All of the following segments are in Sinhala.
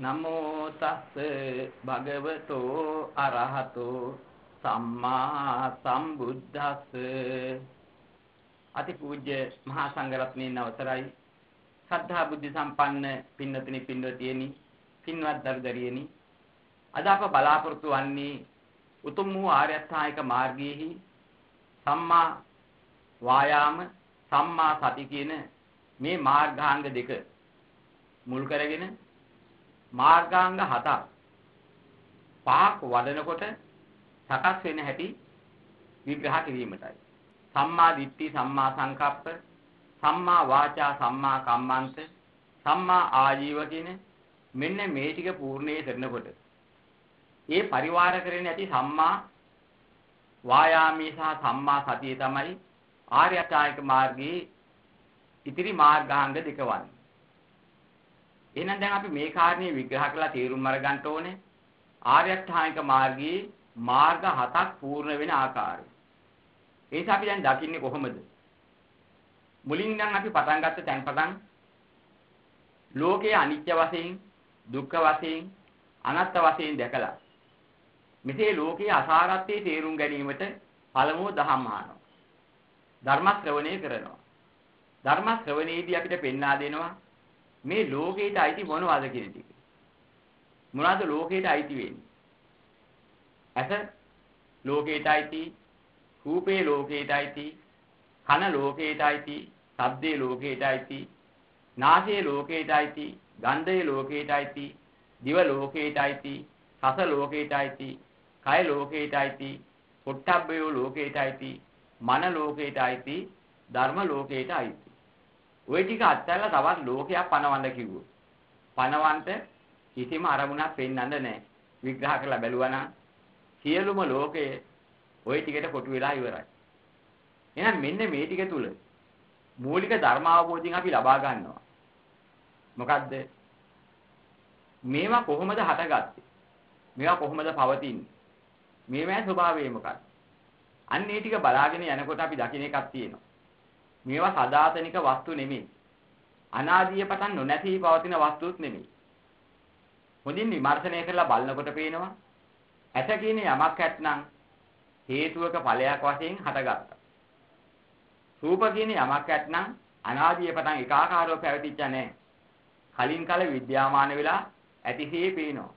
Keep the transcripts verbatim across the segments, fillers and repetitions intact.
නමෝ තස්ස භගවතෝ අරහතෝ සම්මා සම්බුද්දස්ස. අතිපූජ්‍ය මහා සංඝරත්නයන් අවසරයි. ශ්‍රද්ධා බුද්ධ සම්පන්න පින්නතුනි පින්වතියනි පින්වත් දරුදරියනි, අද අප බලාපොරොත්තු වන්නේ උතුම් වූ ආර්ය අෂ්ටාංගික මාර්ගයේහි සම්මා වායාම සම්මා සති කියන මේ මාර්ගාංග දෙක මුල් කරගෙන මාර්ගාංග හතක් පහක් වඩනකොට සකස් වෙන හැටි විග්‍රහ කිරීමටයි. සම්මා දිට්ඨි, සම්මා සංකප්ප, සම්මා වාචා, සම්මා කම්මන්ත, සම්මා ආජීව කියන මෙන්න මේ ටික පූර්ණේ කරනකොට ඒ පරිවාර කරගෙන ඇති සම්මා වායාමී සහ සම්මා සතිය තමයි ආර්ය අෂ්ටාංගික මාර්ගයේ ඉතිරි මාර්ගාංග දෙක වන්නේ. එහෙනම් දැන් අපි මේ කාරණේ විග්‍රහ කරලා තේරුම් අරගන්න ඕනේ ආර්ය අෂ්ටාංගික මාර්ගයේ මාර්ග හතක් පූර්ණ වෙන ආකාරය. ඒ නිසා අපි දැන් දකින්නේ කොහොමද? මුලින් නම් අපි පටන් ගත්ත තැන් පටන් ලෝකයේ අනිත්‍ය වශයෙන්, දුක්ඛ වශයෙන්, අනාත්ම වශයෙන් දැකලා මෙසේ ලෝකයේ අසාරත්වයේ තේරුම් ගැනීමට පළමුව දහම් අහනවා. ධර්ම ශ්‍රවණය කරනවා. ධර්ම ශ්‍රවණයේදී අපිට පෙන්වා දෙනවා මේ ලෝකයට අයිති මොනවද කියන ටික. මොනවද ලෝකයට අයිති වෙන්නේ? ඇස ලෝකයට අයිති, රූපේ ලෝකයට අයිති, කන ලෝකයට අයිති, ශබ්දේ ලෝකයට අයිති, නාසය ලෝකයට අයිති, ගන්ධය ලෝකයට අයිති, දිව ලෝකයට අයිති, රස ලෝකයට අයිති, කය ලෝකයට අයිති, පොට්ටබ්බය ලෝකයට අයිති, මන ලෝකයට අයිති, ධර්ම ලෝකයට අයිති. ওই ටික අත්හැරලා තවත් ලෝකයක් පනවන්න කිව්වොත් පනවන්න කිසිම අරමුණක් පෙන්වන්න නැහැ. විග්‍රහ කරලා බැලුවා නම් සියලුම ලෝකයේ ওই ටිකට කොටු වෙලා ඉවරයි. එහෙනම් මෙන්න මේ ටික තුල මූලික ධර්ම අවබෝධයෙන් අපි ලබා ගන්නවා. මොකද්ද? මේවා කොහොමද හටගත්තේ? මේවා කොහොමද පවතින්නේ? මේවායේ ස්වභාවය මොකක්ද? අන්න ඒ ටික බලාගෙන යනකොට අපි දකින්න එකක් තියෙනවා. මේවා සදාතනික වස්තු නෙමෙයි. අනාදිය පටන් නොනැසී පවතින වස්තුත් නෙමෙයි. හොඳින් විමර්ශනය කරලා බලනකොට පේනවා ඇත කියන යමක් ඇත්නම් හේතුවක ඵලයක් වශයෙන් හටගත්තා. රූප කියන යමක් ඇත්නම් අනාදිය පටන් ඒකාකාරව පැවතිච්ච නැහැ. කලින් කල විද්‍යාමාන වෙලා ඇතිසේ පේනවා.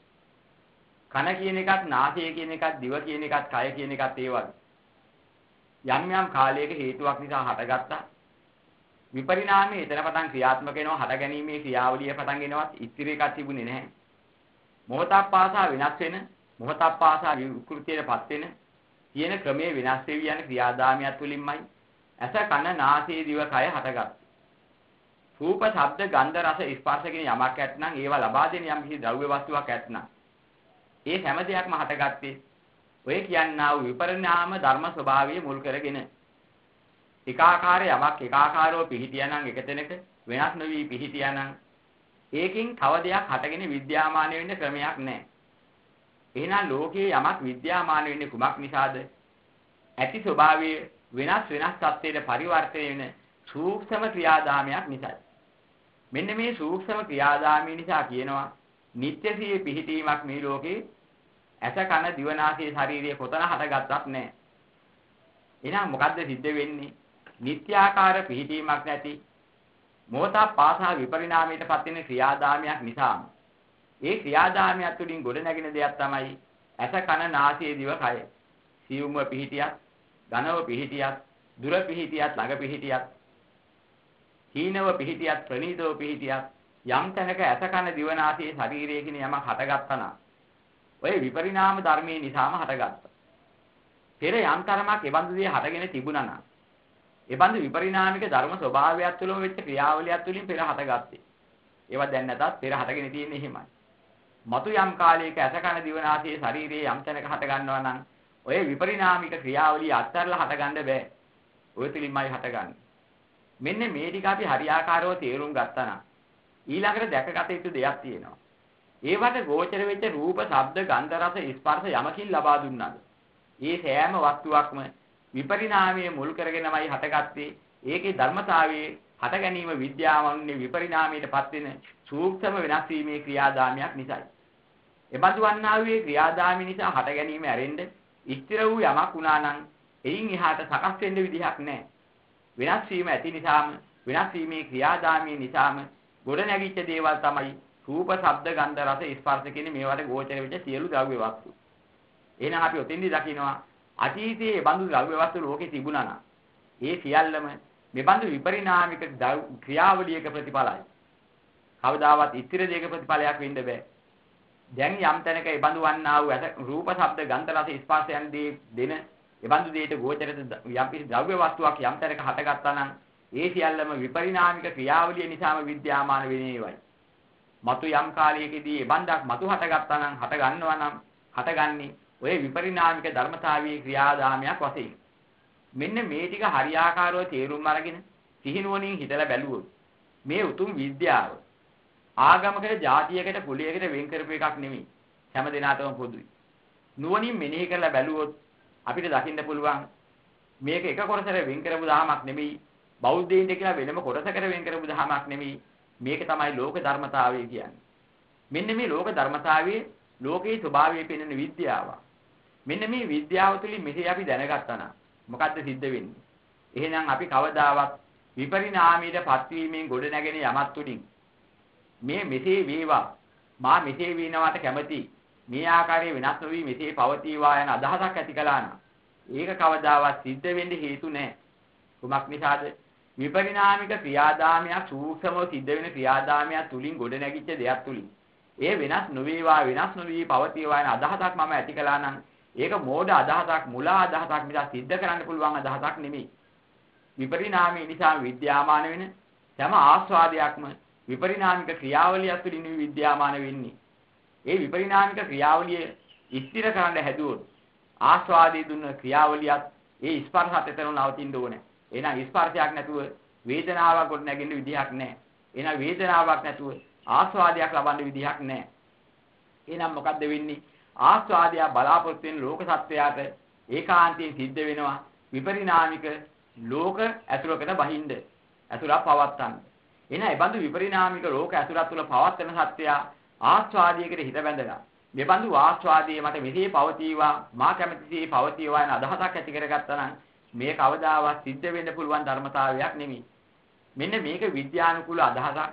කන කියන එකත්, නාසය කියන එකත්, දිව කියන එකත්, කය කියන එකත් ඒ වගේ. යම් යම් කාලයක හේතුවක් නිසා හටගත්තා. විපරිණාමයේ එතන පටන් ක්‍රියාත්මක වෙනවා. හට ගැනීමේ ක්‍රියාවලිය පටන් ගෙනවත් ඉතිරි එකක් තිබුණේ නැහැ. මොහොතක් පාසා වෙනස් වෙන, මොහොතක් පාසා විකෘතියටපත් වෙන කියන ක්‍රමයේ වෙනස් වෙවි යන ක්‍රියාදාමයක් තුලින්මයි ඇස, කන, නාසය, දිව, කය හටගත්තේ. රූප, ශබ්ද, ගන්ධ, රස, ස්පර්ශ කියන යමක් ඇත්නම් ඒවා ලබා දෙන යම් කිසි ද්‍රව්‍ය වස්තුවක් ඇත්නම් ඒ හැම දෙයක්ම හටගත්තේ ඔය කියන්නා වූ විපරිණාම ධර්ම ස්වභාවය මුල් කරගෙන. ඒකාකාරය යමක් ඒකාකාරව පිහිටියානම් එක තැනක වෙනස් නොවි පිහිටියානම් ඒකෙන් තව දෙයක් හටගෙන විද්‍යාමාන වෙන්න ක්‍රමයක් නැහැ. එහෙනම් ලෝකයේ යමක් විද්‍යාමාන වෙන්නේ කුමක් නිසාද? ඇති ස්වභාවයේ වෙනස් වෙනස් තත්ත්වයට පරිවර්තනය වෙන සූක්ෂම ක්‍රියාදාමයක් නිසායි. මෙන්න මේ සූක්ෂම ක්‍රියාදාමය නිසා කියනවා නිත්‍යසියේ පිහිටීමක් මේ ලෝකේ ඇස, කන, දිව, නාසය, ශරීරය කොතන හටගත්තත් නැහැ. එහෙනම් මොකද්ද සිද්ධ වෙන්නේ? නිත්‍යාකාර පිහිටීමක් නැති මොහොතක් පාසා විපරිණාමයටපත් වෙන ක්‍රියාදාමයක් නිසා ඒ ක්‍රියාදාමයක් තුළින් ගොඩ නැගෙන දෙයක් තමයි ඇස, කන, නාසය, දිව, කය. සියුම්ව පිහිටියත්, ඝනව පිහිටියත්, දුර පිහිටියත්, ළඟ පිහිටියත්, හීනව පිහිටියත්, ප්‍රණීතව පිහිටියත් යම් තැනක ඇස, කන, දිව, නාසය, ශරීරය කියන යමක් හටගත්තා නම් ඔය විපරිණාම ධර්මයේ නිසාම හටගත්තා. පෙර යම් තරමක් එබඳු දේ හටගෙන තිබුණා නම් එබඳු විපරිණාමික ධර්ම ස්වභාවයක් තුළම වෙච්ච ක්‍රියාවලියක් තුළින් පෙර හටගත්තේ. ඒවා දැන් නැතත් පෙර හටගෙන තියෙන්නේ එහෙමයි. මතු යම් කාලයක ඇස, කන, දිව, නාසය, ශරීරයේ යම් තැනක හට ගන්නවා නම් ඔය විපරිණාමික ක්‍රියාවලිය අත්හැරලා හට ගන්න බෑ. ඔය තුලින්මයි හටගන්නේ. මෙන්න මේ ටික අපි හරියාකාරව තේරුම් ගත්තා නම් ඊළඟට දැකගත යුතු දෙයක් තියෙනවා. ඒවට ගෝචර වෙච්ච රූප, ශබ්ද, ගන්ධ, රස, ස්පර්ශ යමකින් ලබා දුන්නාද? ඒ සෑම වස්තුවක්ම විපරිණාමයේ මුල් කරගෙනමයි හටගත්තේ. ඒකේ ධර්මතාවයේ හට ගැනීම විද්‍යාවන්නේ විපරිණාමයටපත් වෙන සූක්ෂම වෙනස් වීමේ ක්‍රියාදාමයක් නිසායි. එබඳු වන්නා වූ ක්‍රියාදාමී නිසා හට ගැනීම ඇරෙන්න ස්ථිර වූ යමක් වුණා නම් එයින් එහාට සකස් වෙන්න විදිහක් නැහැ. වෙනස් වීම ඇති නිසාම වෙනස් වීමේ ක්‍රියාදාමී නිසාම ගොඩ නැගිච්ච දේවල් තමයි රූප, ශබ්ද, ගන්ධ, රස, ස්පර්ශ කියන මේවට ගෝචර වෙච්ච සියලු ද්‍රව්‍ය වස්තු. එහෙනම් අපි ඔතෙන්දි දකිනවා අතීතයේ බඳු ද්‍රව්‍ය වස්තු ලෝකේ තිබුණා නම් ඒ සියල්ලම මෙබඳු විපරිණාමික ක්‍රියාවලියක ප්‍රතිඵලයි. කවදාවත් ස්ථිර දෙයක ප්‍රතිඵලයක් වෙන්න බෑ. දැන් යම් තැනක ඒ බඳු වන්නා වූ රූප, ශබ්ද, ගන්ධ, රස, ස්පර්ශයන් දී දෙන ඒ බඳු දෙයට ගෝචරිත යම් කිසි ද්‍රව්‍ය වස්තුවක් යම් තැනක හටගත්තා නම් ඒ සියල්ලම විපරිණාමික ක්‍රියාවලිය නිසාම විද්‍යාමාන වෙන්නේවයි. මතු යම් කාලයකදී ඒ බණ්ඩක් මතු හටගත්තා නම් හට ගන්නවා නම් හටගන්නේ ඔය විපරිණාමික ධර්මතාවයේ ක්‍රියාදාමයක් වශයෙන්. මෙන්න මේ ටික හරියාකාරව තේරුම් අරගෙන සිහිනුවණින් හිතලා බැලුවොත් මේ උතුම් විද්‍යාව ආගමකට, ජාතියකට, කුලයකට වෙන් කරපු එකක් නෙමෙයි. හැම දිනාටම පොදුයි. නුවණින් මෙනෙහි කරලා බැලුවොත් අපිට දකින්න පුළුවන් මේක එක කොටසකට වෙන් කරපු දහමක් නෙමෙයි. බෞද්ධයින්ට කියලා වෙනම කොටසකට වෙන් කරපු දහමක් නෙමෙයි. මේක තමයි ලෝක ධර්මතාවය කියන්නේ. මෙන්න මේ ලෝක ධර්මතාවයේ ලෝකේ ස්වභාවය පෙන්වන විද්‍යාව. මෙන්න මේ විද්‍යාව තුළින් මෙසේ අපි දැනගත්තා නම් මොකද්ද සිද්ධ වෙන්නේ? එහෙනම් අපි කවදාවත් විපරිණාමයට පත්වීමෙන් ගොඩ නැගෙන යමක් තුලින් මේ මෙසේ වේවා මා මෙසේ වෙනවට කැමති මේ ආකාරයේ වෙනස් නොවි මෙසේ පවතිවා යන අදහසක් ඇති කළා නම් ඒක කවදාවත් සිද්ධ වෙන්න හේතු නැහැ. කුමක් නිසාද? විපරිණාමික ක්‍රියාදාමයක් සූක්ෂමව සිද්ධ වෙන ක්‍රියාදාමයක් තුලින් ගොඩ නැගිච්ච දෙයක් තුලින් ඒ වෙනස් නොවේවා වෙනස් නොවි පවතිවා යන අදහසක් මම ඇති කළා නම් ඒක මෝඩ අදහසක්, මුලා අදහසක් නිසා සිද්ධ කරන්න පුළුවන් අදහසක් නෙමෙයි. විපරිණාමී නිසා විද්‍යාමාන වෙන තම ආස්වාදයක්ම විපරිණාමික ක්‍රියාවලියක් තුළින් විද්‍යාමාන වෙන්නේ. ඒ විපරිණාමික ක්‍රියාවලිය ස්ථිර කරන්න හැදුවොත් ආස්වාදයේ දුන්න ක්‍රියාවලියත් ඒ ස්පර්ශات එතන නවතින්න ඕනේ. එහෙනම් ස්පර්ශයක් නැතුව වේදනාවක් ගොඩ නැගෙන්න විදිහක් නැහැ. එහෙනම් වේදනාවක් නැතුව ආස්වාදයක් ලබන්න විදිහක් නැහැ. එහෙනම් මොකද්ද වෙන්නේ? ආස්වාදය බලාපොරොත්තු වෙන ලෝක සත්වයාට ඒකාන්තයෙන් සිද්ධ වෙනවා විපරිණාමික ලෝක ඇතුළකට බහින්ද ඇතුළක් පවත්තන්න. එහෙනම් ඒ බඳු විපරිණාමික ලෝක ඇතුළත් තුළ පවත්තන සත්වයා ආස්වාදයකට හිත බැඳලා මේ බඳු ආස්වාදයේ මට මෙසේ පවතිවා මා කැමතිසේ පවතිවා යන අදහසක් ඇති කරගත්තා නම් මේ කවදාවත් සිද්ධ වෙන්න පුළුවන් ධර්මතාවයක් නෙමෙයි. මෙන්න මේක විද්‍යානුකූල අදහසක්.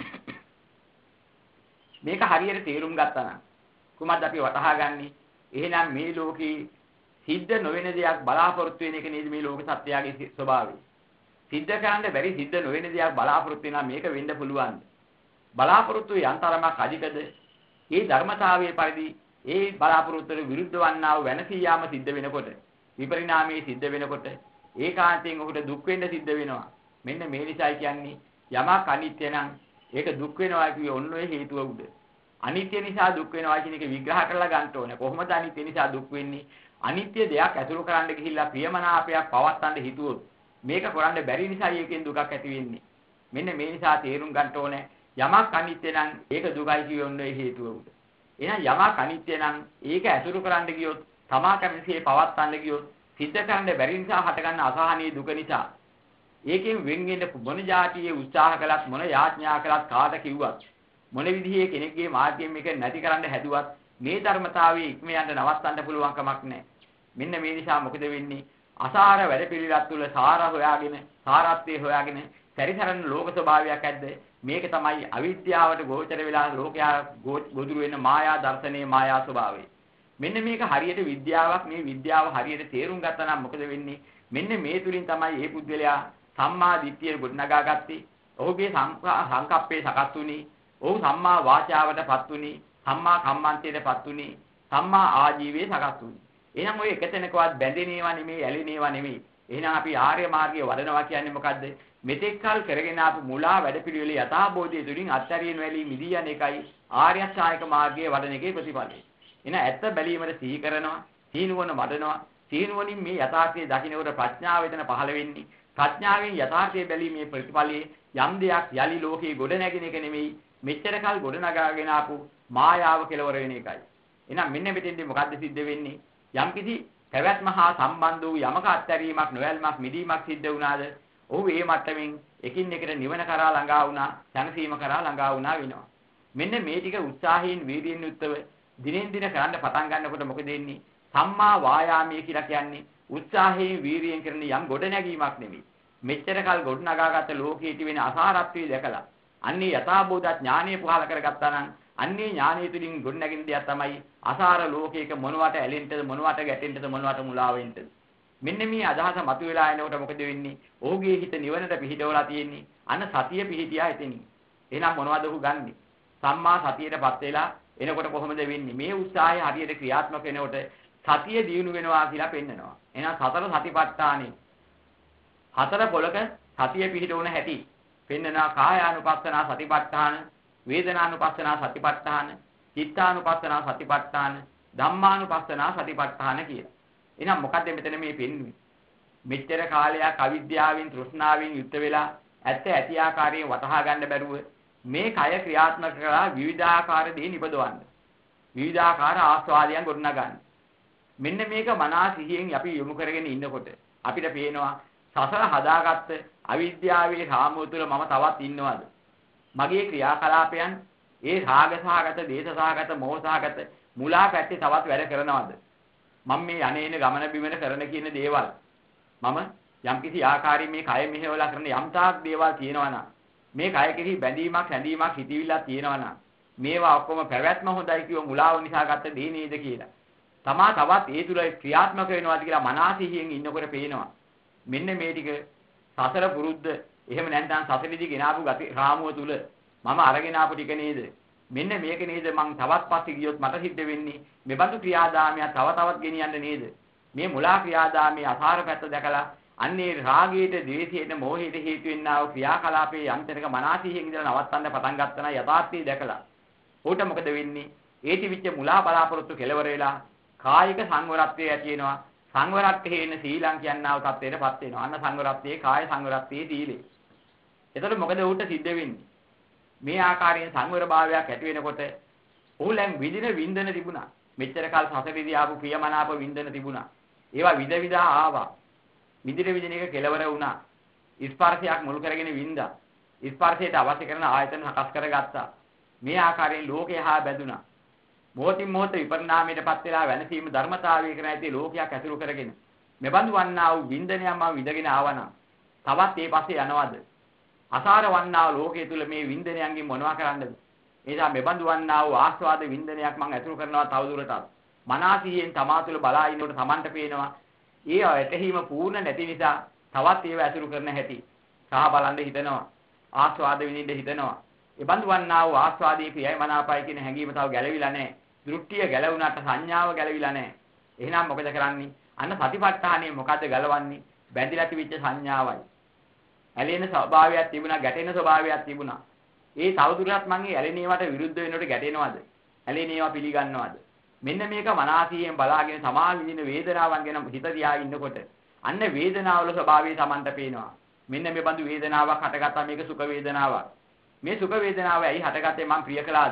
මේක හරියට තේරුම් ගත්තා නම් කුමක්ද අපි වටහා ගන්නෙ? එහෙනම් මේ ලෝකේ සිද්ධ නොවන දෙයක් බලාපොරොත්තු වෙන එක නේද මේ ලෝක සත්‍යයේ ස්වභාවය. සිද්ධ කරන්න බැරි සිද්ධ නොවන දෙයක් බලාපොරොත්තු වෙනා මේක වෙන්න පුළුවන්. බලාපොරොත්තු යන්තරමක් අධිකද? මේ ධර්මතාවයේ පරිදි ඒ බලාපොරොත්තුට විරුද්ධ වන්නා වූ වෙනසී යාම සිද්ධ වෙනකොට විපරිණාමයේ සිද්ධ වෙනකොට ඒකාන්තයෙන් ඔහුට දුක් වෙන්න සිද්ධ වෙනවා. මෙන්න මේ නිසායි කියන්නේ යමක් අනිත්‍ය නම් ඒක දුක් වෙනවා කියේ ඔන්න ඔය හේතුව උඩ. අනිත්‍ය නිසා දුක් වෙනවා කියන එක විග්‍රහ කරලා ගන්න ඕනේ. කොහොමද අනිත්‍ය නිසා දුක් වෙන්නේ? අනිත්‍ය දෙයක් ඇසුරු කරන්න ගිහිල්ලා ප්‍රියමනාපයක් පවත්තන්න හිතුවොත් මේක කරන්න බැරි නිසා ඒකෙන් දුකක් ඇති වෙන්නේ. මෙන්න මේ නිසා තේරුම් ගන්න ඕනේ යමක් අනිත්‍ය නම් ඒක දුකයි කියේ ඔන්න ඔය හේතුව උඩ. එහෙනම් යමක් අනිත්‍ය නම් ඒක ඇසුරු කරන්න ගියොත් තමා කැමතිසේ පවත්තන්න ගියොත් සිද්ධ කරන්න බැරි නිසා හටගන්න අසහනීය දුක නිසා ඒකෙන් වෙන් වෙන්න මොන જાතියේ උත්සාහ කළත් මොන යාඥා කළත් කාට කිව්වත් මොන විදිහේ කෙනෙක්ගේ මාර්ගයෙන් මේක නැති කරන්න හැදුවත් මේ ධර්මතාවයේ ඉක්ම යන්න නවත්තන්න පුළුවන් කමක් නැහැ. මෙන්න මේ නිසා මොකද වෙන්නේ? අසාර වැඩ පිළිලක් තුල සාර හොයාගෙන සාරත්වයේ හොයාගෙන පරිසරන ලෝක ස්වභාවයක් ඇද්ද? මේක තමයි අවිද්‍යාවට ගෝචර වෙලා ලෝකයා ගොදුරු වෙන මායා දර්ශනයේ මායා ස්වභාවය. මෙන්න මේක හරියට විද්‍යාවක්. මේ විද්‍යාව හරියට තේරුම් ගත්තා නම් මොකද වෙන්නේ? මෙන්න මේ තුලින් තමයි මේ පුද්ගලයා සම්මා දිට්ඨිය ගොඩනගා ගත්තේ. ඔහුගේ සංකප්පේ සකස් වුණේ. ඔහු සම්මා වාචාවටපත් වුණේ. සම්මා කම්මන්තයටපත් වුණේ. සම්මා ආජීවයේ සකස් වුණේ. එහෙනම් ඔය එකතැනකවත් බැඳෙනේවා නෙමෙයි, ඇලෙනේවා නෙමෙයි. එහෙනම් අපි ආර්ය මාර්ගයේ වඩනවා කියන්නේ මොකද්ද? මෙතෙක්කල් කරගෙන ආපු මුලා වැඩපිළිවෙලේ යථාබෝධය තුලින් අත්හැරීම වැලී මිදී යන එකයි ආර්ය අෂ්ටාංගික මාර්ගයේ වඩන එකේ ප්‍රතිඵලය. එහෙනම් ඇත්ත බැලීමට සිහි කරනවා, සීනුවන වඩනවා. සීනුවනින් මේ යථාර්ථය දකින්නකොට ප්‍රඥාව වෙන පහළ වෙන්නේ. ප්‍රඥාවෙන් යථාර්ථය බැලීමේ ප්‍රතිඵලයේ යම් දෙයක් යලි ලෝකේ ගොඩ නැගින එක නෙමෙයි, මෙච්චර කල් ගොඩ නගාගෙන ආපු මායාව කෙලවර වෙන එකයි. එහෙනම් මෙන්න මෙතෙන්දී මොකද්ද සිද්ධ වෙන්නේ? යම්කිසි පැවැත්ම හා සම්බන්ධ වූ යමක අත්හැරීමක්, නොයල්මක්, මිදීමක් සිද්ධ වුණාද? ඔහු මේ මට්ටමින් එකින් එකට නිවන කරා ළඟා වුණා, සංසීම කරා ළඟා වුණා වෙනවා. මෙන්න මේ ටික උත්සාහයෙන් වීර්යයෙන් යුක්තව දිනෙන් දින කරන්න පටන් ගන්නකොට මොකද වෙන්නේ? සම්මා වායාමයේ කියලා කියන්නේ උත්සාහයෙන් වීර්යයෙන් කරන යම් ගොඩනැගීමක් නෙවෙයි. මෙච්චර කල් ගොඩනගාගත්ත ලෝකයේ තිබෙන අසාරත්වය දැකලා අන්නේ යථාබෝධ ඥානීය පහල කරගත්තා නම් අන්නේ ඥානීය තුලින් ගොඩනැගෙන දෙයක් තමයි අසාර ලෝකයක මොනවට ඇලෙන්නද මොනවට ගැටෙන්නද මොනවට මුලා වෙන්නද. මෙන්න මේ අදහස මතුවලා එනකොට මොකද වෙන්නේ? ඔහුගේ හිත නිවනට පිහිටවලා තියෙන්නේ. අන්න සතිය පිහිටියා එතනින්. එහෙනම් මොනවද ඔහු ගන්නෙ? සම්මා සතියටපත් වෙලා එනකොට කොහොමද වෙන්නේ? මේ උත්සාහය හරියට ක්‍රියාත්මක වෙනකොට සතිය දියුණු වෙනවා කියලා පෙන්නනවා. එහෙනම් සතර සතිපට්ඨානෙ හතර පොලක සතිය පිහිටවන හැටි පෙන්නනවා. කායානුපස්සනා සතිපට්ඨාන, වේදනානුපස්සනා සතිපට්ඨාන, චිත්තානුපස්සනා සතිපට්ඨාන, ධම්මානුපස්සනා සතිපට්ඨාන කියලා. එහෙනම් මොකද්ද මෙතන මේ පෙන්වන්නේ? මෙච්චර කාලයක් අවිද්‍යාවෙන් තෘෂ්ණාවෙන් යුක්ත වෙලා ඇත්ත ඇති ආකාරයෙන් වටහා ගන්න බැරුව මේ කය ක්‍රියාත්මක කරලා විවිධාකාර දේ නිපදවන්න. විවිධාකාර ආස්වාදයන් ගොඩනගන්න. මෙන්න මේක මනස සිහියෙන් අපි යොමු කරගෙන ඉන්නකොට අපිට පේනවා සසර හදාගත්ත අවිද්‍යාවේ රාමුව තුළ මම තවත් ඉන්නවද? මගේ ක්‍රියාකලාපයන් ඒ රාගසහගත, දේශසහගත, මෝහසහගත මුලා පැත්තේ තවත් වැඩ කරනවද? මම මේ යන්නේන ගමන බිමන කරන කියන දේවල් මම යම්කිසි ආකාරයෙන් මේ කය මෙහෙवला කරන යම් තාක් දේවල් තියෙනවා නම් මේ කය කිසි බැඳීමක් හැඳීමක් හිතවිල්ලක් තියෙනවා නම් මේවා ඔක්කොම පැවැත්ම හොඳයි කියව මුලාව නිසා ගත්ත දේ නේද කියලා. තමා තවත් ඒ තුල ක්‍රියාත්මක වෙනවාද කියලා මනසිහියෙන් ඉන්නකොට පේනවා. මෙන්න මේ ටික සසර පුරුද්ද එහෙම නැත්නම් සසරෙදි ගෙනාවු ගති රාමුව තුල මම අරගෙන ආපු ටික නේද? මෙන්න මේක නේද මං තවත් පස්සේ ගියොත් මට සිද්ධ වෙන්නේ මෙබඳු ක්‍රියාදාමයක් තව තවත් ගෙනියන්න නේද? මේ මුලා ක්‍රියාදාමයේ අසාර පැත්ත දැකලා අන්නේ රාගයට, ද්වේෂයට, මෝහයට හේතු වෙන්නා වූ ක්‍රියාකලාපයේ යම්තනක මනසිහියෙන් ඉඳලා නවත්තන්න පටන් ගත්තා නම් යථාර්ථය දැකලා උට මොකද වෙන්නේ? ඒ තිබිච්ච මුලා බලාපොරොත්තු කෙලවර වෙලා කායික සංවරත්වයේ ඇති වෙනවා. සංවරත්වයේ ඉන්න සීලං කියනවා තත්ත්වයටපත් වෙනවා. අන්න සංවරත්වයේ කාය සංවරත්වයේ සීලේ. එතකොට මොකද උට සිද්ධ වෙන්නේ? මේ ආකාරයෙන් සංවරභාවයක් ඇති වෙනකොට උලෙන් විදින වින්දන තිබුණා. මෙච්චර කල් සසරේදී ආපු ප්‍රියමනාප වින්දන තිබුණා. ඒවා විද විදා ආවා. විදින විදින එක කෙලවර වුණා. ස්පර්ශයක් මුල් කරගෙන වින්දා. ස්පර්ශයට අවශ්‍ය කරන ආයතන හකස් කරගත්තා. මේ ආකාරයෙන් ලෝකය හා බැඳුණා. මොහොතින් මොහොත විපරිණාමයටපත් වෙලා වෙනසීම ධර්මතාවය කරන ඇති ලෝකයක් ඇසුරු කරගෙන මෙබඳු වන්නා වූ වින්දනයක් මම විඳගෙන ආවනම් තවත් ඒ පස්සේ යනවද? අසාර වන්නා ලෝකයේ තුල මේ වින්දනයන්ගෙන් මොනවා කරන්නද? එනිසා මෙබඳු වන්නා වූ ආස්වාද වින්දනයක් මම ඇසුරු කරනවා තවදුරටත්. මනසියෙන් තමා තුළ බලා ඉන්නකොට Tamanට පේනවා ඒ ඇතහිම පූර්ණ නැති නිසා තවත් ඒව ඇසුරු කරන හැටි. සහ බලන්න හිතනවා. ආස්වාද විඳින්න හිතනවා. ඒ බඳු වන්නා වූ ආස්වාදයේ ප්‍රියයි මනාපයි කියන හැඟීම තව ගැලවිලා නැහැ. දෘෂ්ටිය ගැලවුණාට සංඥාව ගැලවිලා නැහැ. එහෙනම් මොකද කරන්නේ? අන්න සතිපට්ඨානෙ මොකද්ද ගලවන්නේ? බැඳිලා තිබිච්ච සංඥාවයි. ඇලෙන ස්වභාවයක් තිබුණා, ගැටෙන ස්වභාවයක් තිබුණා. ඒ තවදුරටත් මම මේ ඇලෙනේවට විරුද්ධ වෙනකොට ගැටෙනවද? ඇලෙනේවා පිළිගන්නවද? මෙන්න මේක මනසියෙන් බලාගෙන සමා විඳින වේදනාවන් ගැන හිත තියා ඉන්නකොට අන්න වේදනාවල ස්වභාවය Tamanට පේනවා. මෙන්න මේ බඳු වේදනාවක් හටගත්තා මේක සුඛ වේදනාවක්. මේ සුඛ වේදනාව ඇයි හටගත්තේ මං ප්‍රිය කළාද?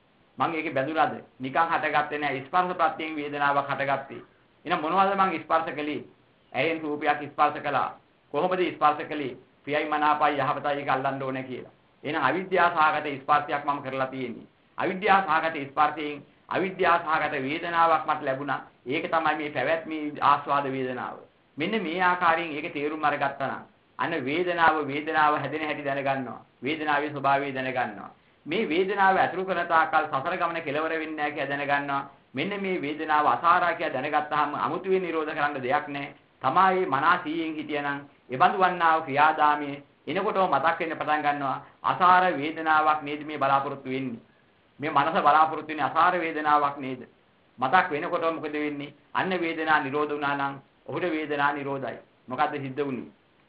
මං ඒකේ බැඳුනාද? නිකන් හටගත්තේ නෑ ස්පර්ශ ප්‍රත්‍යයෙන් වේදනාවක් හටගත්තේ. එහෙනම් මොනවද මං ස්පර්ශ කළේ? ඇයෙන් රූපයක් ස්පර්ශ කළා. කොහොමද ස්පර්ශ කළේ? ප්‍රියයි මනාපයි යහපතයි ඒක අල්ලන්න ඕනේ කියලා. එහෙනම් අවිද්‍යාව සහගත ස්පර්ශයක් මම කරලා තියෙන්නේ. අවිද්‍යාව සහගත ස්පර්ශයෙන් අවිද්‍යාව සහගත වේදනාවක් මට ලැබුණා. ඒක තමයි මේ පැවැත්මේ ආස්වාද වේදනාව. මෙන්න මේ ආකාරයෙන් ඒක තේරුම් අරගත්තා නම් අන්න වේදනාව වේදනාව හැදෙන හැටි දැනගන්නවා. වේදනාවේ ස්වභාවය දැනගන්නවා. මේ වේදනාව අතුරු කරන තාකල් සසර ගමන කෙලවර වෙන්නේ නැහැ කියලා දැනගන්නවා. මෙන්න මේ වේදනාව අසාරා කියලා දැනගත්තාම අමුතුවෙන් නිරෝධ කරන්න දෙයක් නැහැ. තමයි මනසියෙන් හිටියනම් එබඳු වන්නා වූ ක්‍රියාදාමයේ එනකොටම මතක් වෙන්න පටන් ගන්නවා. අසාර වේදනාවක් නේද මේ බලාපොරොත්තු වෙන්නේ. මේ මනස බලාපොරොත්තු වෙන්නේ අසාර වේදනාවක් නේද? මතක් වෙනකොටම මොකද වෙන්නේ? අන්න වේදනා නිරෝධ වුණා නම් ඔහුට වේදනා නිරෝධයි. මොකද්ද සිද්ධ වුනේ?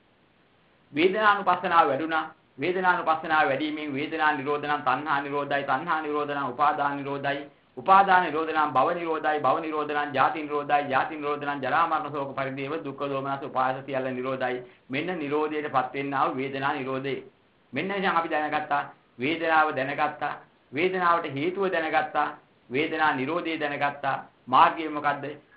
වේදනානුපස්සනාව වැඩුණා. වේදනානුපස්සනාව වැඩිමෙන් වේදනා නිරෝධ නම් තණ්හා නිරෝධයි. තණ්හා නිරෝධ නම් උපාදාන නිරෝධයි. උපාදාන නිරෝධ නම් භව නිරෝධයි. භව නිරෝධ නම් ජාති නිරෝධයි. ජාති නිරෝධ නම් ජරා මරණ ශෝක පරිදේව දුක්ඛ දෝමනස උපායස සියල්ල නිරෝධයි. මෙන්න නිරෝධයටපත් වෙන්නා වූ වේදනා නිරෝධය. මෙන්න දැන් අපි දැනගත්තා. වේදනාව දැනගත්තා. වේදනාවට හේතුව දැනගත්තා. වේදනා නිරෝධය දැනගත්තා. මාර්ගය මොකද්ද?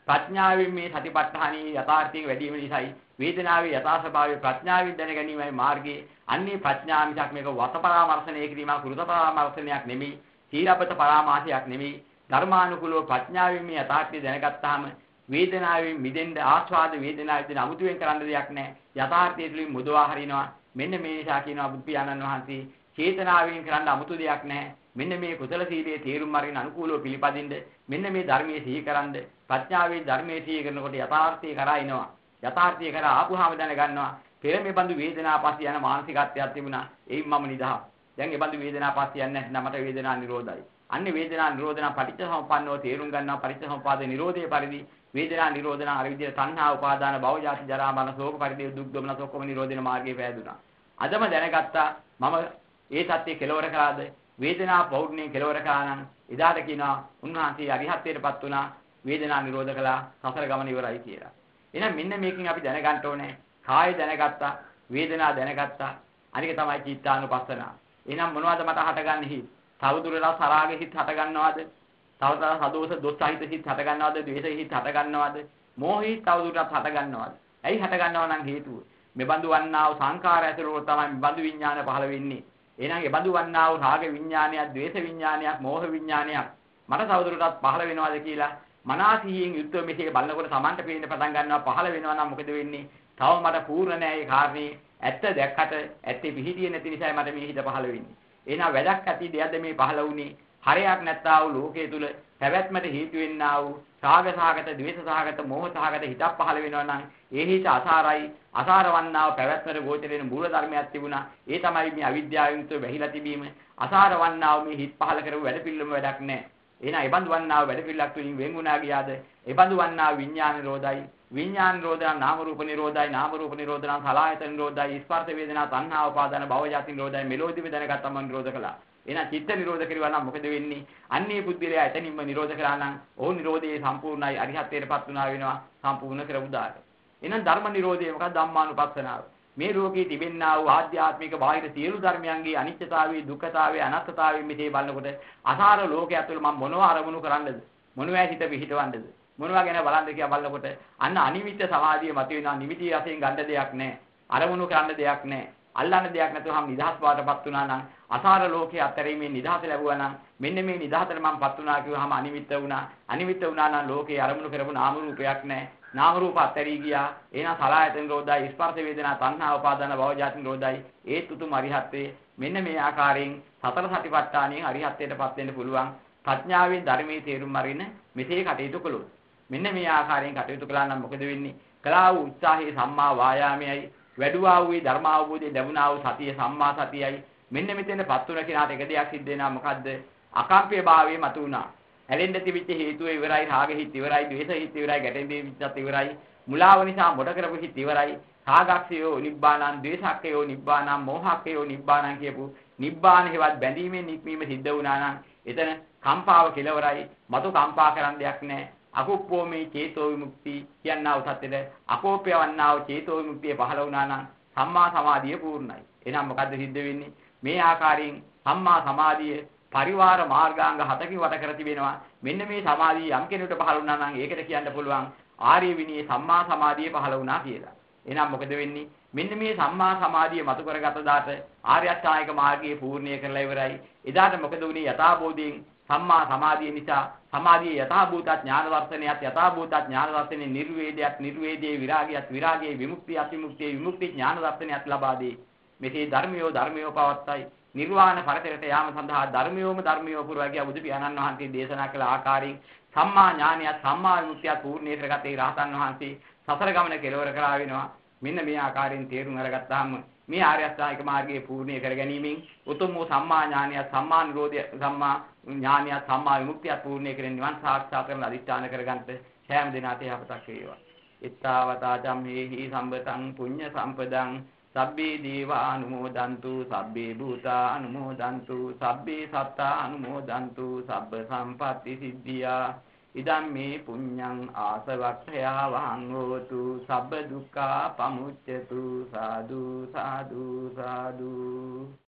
ප්‍රඥාවෙන් මේ සතිපට්ඨානී යථාර්ථයේ වැඩි වීම නිසායි වේදනාවේ යථා ස්වභාවය ප්‍රඥාවෙන් දැන ගැනීමයි මාර්ගයේ. අන්නේ ප්‍රඥාව මිසක් මේක වත පරාමර්ශනය කිරීමක් කෘත පරාමර්ශනයක් නෙමෙයි. සීලපත පරාමාසයක් නෙමෙයි. ධර්මානුකූලව ප්‍රඥාවෙන් මේ යථාර්ථය දැනගත්තාම වේදනාවෙන් මිදෙන්න ආස්වාද වේදනාවෙන් අමුතුවෙන් කරන්න දෙයක් නැහැ. යථාර්ථය තුලින් මුදවා හරිනවා. මෙන්න මේ නිසා කියනවා බුදු පියාණන් වහන්සේ චේතනාවෙන් කරන්න අමුතු දෙයක් නැහැ. මෙන්න මේ කුසල සීලයේ තේරුම් අරගෙන අනුකූලව පිළිපදින්න මෙන්න මේ ධර්මයේ සිහි කරන්ද ප්‍රඥාවේ ධර්මයේ සිහි කරනකොට යථාර්ථය කරා එනවා. යථාර්ථය කරා ආපුහාම දැනගන්නවා පෙර මේ බඳු වේදනා පස්සේ යන මානසිකත්වයක් තිබුණා. ඒයින් මම නිදහස්. දැන් ඒ බඳු වේදනා පස්සේ යන්නේ නැත්නම් මට වේදනා නිරෝධයි. අන්නේ වේදනා නිරෝධන පටිච්චසමුප්පන්නව තේරුම් ගන්නවා. පටිච්චසමුපාද නිරෝධයේ පරිදි වේදනා නිරෝධන අර විදිහට තණ්හා උපාදාන භව ජාති ජරා මරණ ශෝක පරිදේ දුක් දුමනස ඔක්කොම නිරෝධන මාර්ගයේ පෑදුනා. අදම දැනගත්තා මම ඒ සත්‍ය කෙලවර කළාද වේදනා පෞර්ණිය කෙලවර කළා නම් එදාට කියනවා උන්වහන්සේ අරිහත්ත්වයටපත් වුණා වේදනා නිරෝධ කළා සසර ගමන ඉවරයි කියලා. එහෙනම් මෙන්න මේකෙන් අපි දැනගන්න ඕනේ කාය දැනගත්තා වේදනා දැනගත්තා අනික තමයි චිත්තානුපස්සනාව. එහෙනම් මොනවද මට හටගන්නේ හිත්? තවදුරටත් සරාගේ හිත් හට ගන්නවද? තවදුරටත් සදෝෂ දොස් සහිත හිත් හට ගන්නවද? ද්වේෂ හිත් හට ගන්නවද? මෝහ හිත් තවදුරටත් හට ගන්නවද? ඇයි හට ගන්නව නම් හේතුව? මෙබඳු වන්නා වූ සංඛාර ඇතුළු තමයි මෙබඳු විඥාන පහළ වෙන්නේ. එහෙනම් එබඳු වන්නා වූ රාග විඥානයක්, ද්වේෂ විඥානයක්, මෝහ විඥානයක් මට තවදුරටත් පහළ වෙනවද කියලා මනසිහියෙන් යුක්තව මෙසේ බලනකොට Tamanට පේන්න පටන් ගන්නවා පහළ වෙනවා නම් මොකද වෙන්නේ? තව මට පූර්ණ නැහැ ඒ කාරණේ. ඇත්ත දැක්කට ඇත්තේ පිහිටියේ නැති නිසා මට මේ හිත පහළ වෙන්නේ. එහෙනම් වැඩක් ඇති දෙයක්ද මේ පහළ වුණේ? හරයක් නැත්තා වූ ලෝකයේ තුල පැවැත්මට හේතු වෙන්නා වූ රාග සහගත, ද්වේෂ සහගත, මෝහ සහගත හිතක් පහළ වෙනවා නම් ඒ හිත අසාරයි. අසාර වන්නා වූ පැවැත්මට ගෝචර වෙන මූල ධර්මයක් තිබුණා. ඒ තමයි මේ අවිද්‍යාවෙන් යුක්තව වැහිලා තිබීම. අසාර වන්නා වූ මේ හිත පහළ කරව වැඩ පිළිවෙලම වැඩක් නැහැ. එහෙනම් ඒ බඳු වන්නා වූ වැඩ පිළිලක් තුලින් වෙන් වුණා ගියාද? ඒ බඳු වන්නා වූ විඥාන නිරෝධයි. විඥාන නිරෝධන නාම රූප නිරෝධයි. නාම රූප නිරෝධන සලආයතන නිරෝධයි. ස්පර්ශ වේදනා තණ්හා උපාදාන භව ජාති නිරෝධයි. මෙලෝදිම දැනගත්තම නිරෝධ කළා. එහෙනම් චිත්ත නිරෝධ කරුවා නම් මොකද වෙන්නේ? අන්නේ පුද්ගලයා එතනින්ම නිරෝධ කරා නම් ඔහු නිරෝධයේ සම්පූර්ණයි අරිහත්ත්වයටපත් වුණා වෙනවා සම්පූර්ණ කර උදාට. එහෙනම් ධර්ම නිරෝධය මොකක්ද? ධම්මානුපස්සනාව. මේ ලෝකයේ තිබෙනා වූ ආධ්‍යාත්මික බාහිර සියලු ධර්මයන්ගේ අනිත්‍යතාවය, දුක්ඛතාවය, අනාත්මතාවය මෙතේ බලනකොට අසාර ලෝකයේ ඇතුළේ මම මොනවා අරමුණු කරන්නද? මොනවා හිත පිහිටවන්නද? මොනවා ගැන බලන්නද කියලා බලනකොට අන්න අනිමිත්‍ය සමාධිය මතුවෙනවා. නිමිති වශයෙන් ගන්න දෙයක් නැහැ. අරමුණු කරන්න දෙයක් නැහැ. අල්ලන්න දෙයක් නැතුවම නිදහස් බවටපත් වුණා නම් අසාර ලෝකයේ අතරීමේ නිදහස ලැබුවා නම් මෙන්න මේ නිදහසට මමපත් වුණා කිව්වහම අනිමිත්ත වුණා. අනිමිත්ත වුණා නම් ලෝකේ අරමුණු කරපු නාම රූපයක් නැහැ. නාම රූප අත්හැරී ගියා. එහෙනම් සලආයතන නිරෝධයි, ස්පර්ශ වේදනා, තණ්හා උපාදාන භව ජාති නිරෝධයි. ඒත් උතුම් අරිහත්ත්වේ මෙන්න මේ ආකාරයෙන් සතර සතිපට්ඨානයෙන් අරිහත්ත්වයටපත් වෙන්න පුළුවන්. ප්‍රඥාවෙන් ධර්මයේ තේරුම් අරින්න මෙසේ කටයුතු කළොත් මෙන්න මේ ආකාරයෙන් කටයුතු කළා නම් මොකද වෙන්නේ? කළා වූ උත්සාහයේ සම්මා වායාමයයි, වැඩුවා වූ ධර්ම අවබෝධයේ ලැබුණා වූ සතිය සම්මා සතියයි. මෙන්න මෙතෙන්පත් වුණ කෙනාට එක දෙයක් සිද්ධ වෙනවා. මොකද්ද? අකම්පිය භාවයේ මතු වුණා. ඇලෙන්න තිබිච්ච හේතුව ඉවරයි, රාග හිත් ඉවරයි, ද්වේෂ හිත් ඉවරයි, ගැටෙන්න තිබිච්චත් ඉවරයි. මුලාව නිසා මොඩ කරපු හිත් ඉවරයි. රාගක්ෂයෝ නිබ්බානං, ද්වේෂක්ඛයෝ නිබ්බානං, මෝහක්ඛයෝ නිබ්බානං කියපු නිබ්බාන හේවත් බැඳීමෙන් නික්මීම සිද්ධ වුණා නම් එතන කම්පාව කෙලවරයි. මතු කම්පා කරන්න දෙයක් නැහැ. අකුප්පෝ මේ චේතෝ විමුක්ති කියනවා උසත්තේ අකෝපය වන්නා වූ චේතෝ විමුක්තිය පහළ වුණා නම් සම්මා සමාධිය පූර්ණයි. එහෙනම් මොකද්ද සිද්ධ වෙන්නේ? මේ ආකාරයෙන් සම්මා සමාධිය පරිවාර මාර්ගාංග හතකින් වට කර තිබෙනවා. මෙන්න මේ සමාධිය යම් කෙනෙකුට පහළ වුණා නම් ඒකට කියන්න පුළුවන් ආර්ය විනී සම්මා සමාධිය පහළ වුණා කියලා. එහෙනම් මොකද වෙන්නේ? මෙන්න මේ සම්මා සමාධිය මතු කරගත දාට ආර්ය අෂ්ටාංගික මාර්ගයේ පූර්ණිය කරලා ඉවරයි. එදාට මොකද වුනේ? යථාබෝධයෙන් සම්මා සමාධිය නිසා සමාධියේ යථාභූත ඥාන දර්ශනයත් යථාභූත ඥාන දර්ශනේ නිර්වේදයක්, නිර්වේදයේ විරාගයත්, විරාගයේ විමුක්තියත්, විමුක්තියේ විමුක්ති ඥාන දර්ශනයත් ලබා දී. මෙසේ ධර්මියෝ ධර්මියෝ පවත්තයි. නිර්වාණ පරතරයට යාම සඳහා ධර්මියෝම ධර්මියෝ පුරවැකිය බුදු පියාණන් වහන්සේ දේශනා කළ ආකාරයෙන් සම්මා ඥානියත් සම්මා විමුක්තියත් පූර්ණේ කරගත්තේ රහතන් වහන්සේ සසර ගමන කෙලවර කරා වෙනවා. මෙන්න මේ ආකාරයෙන් තේරුම් අරගත්තාම මේ ආර්ය අෂ්ටාංගික මාර්ගයේ පූර්ණේ කර ගැනීමෙන් උතුම් වූ සම්මා ඥානියත් සම්මා නිරෝධය සම්මා ඥානියත් සම්මා විමුක්තියත් පූර්ණේ කරගෙන නිවන් සාක්ෂාත් කරන අදිෂ්ඨාන කරගන්නට සෑම දිනාට යහපතක් වේවා. ittavata cammehi sambataṃ puñña sampaдаṃ sabbhe deva anumodantu sabbe bhuta anumodantu sabbe satta anumodantu sabba sampatti siddhiya idam me puññaṃ āsavakkaya vahang hotu sabba dukkha pamucchatu sadhu sadhu sadhu